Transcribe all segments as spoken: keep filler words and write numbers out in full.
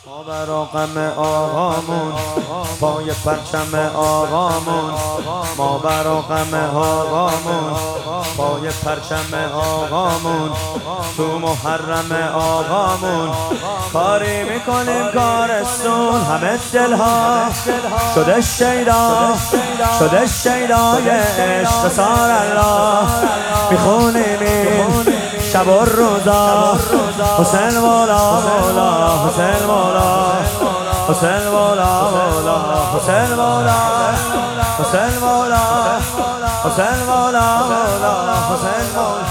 ما برا غم آقامون پای پرچم آقامون، ما برا غم آقامون پای پرچم آقامون، تو محرم آقامون کاری میکنیم کارستون. همه دلها شده شیدا، شده شیدای عشق سار الله، میخونیم این شب و روزا حسین مولا مولا حسین مولا حسین مولا مولا حسین مولا حسین مولا حسین مولا مولا حسین مولا.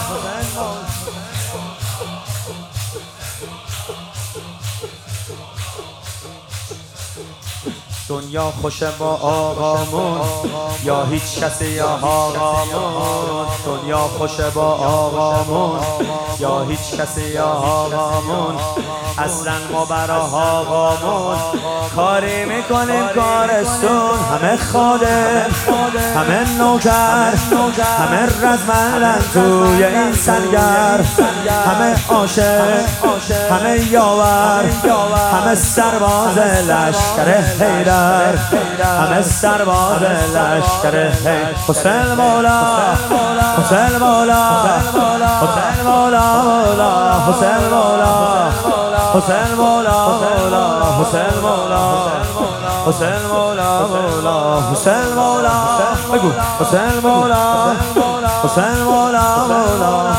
دنیا خوشه با آقامون یا هیچ کسی یا آقامون، دنیا خوشه با آقامون یا هیچ کسی یا آقامون، اصلا ما برا آقامون کاری میکنیم کارستون. همه خادم، همه نوکر، همه رزمندن توی این سنگر، همه عاشق، همه یاور، همه سرباز لشکر حیدر، همه سرباز لشکر حیدر. حسین مولا حسین مولا حسین مولا مولا حسین مولا حسین مولا مولا حسین مولا حسین مولا مولا حسین مولا بگو حسین مولا حسین مولا مولا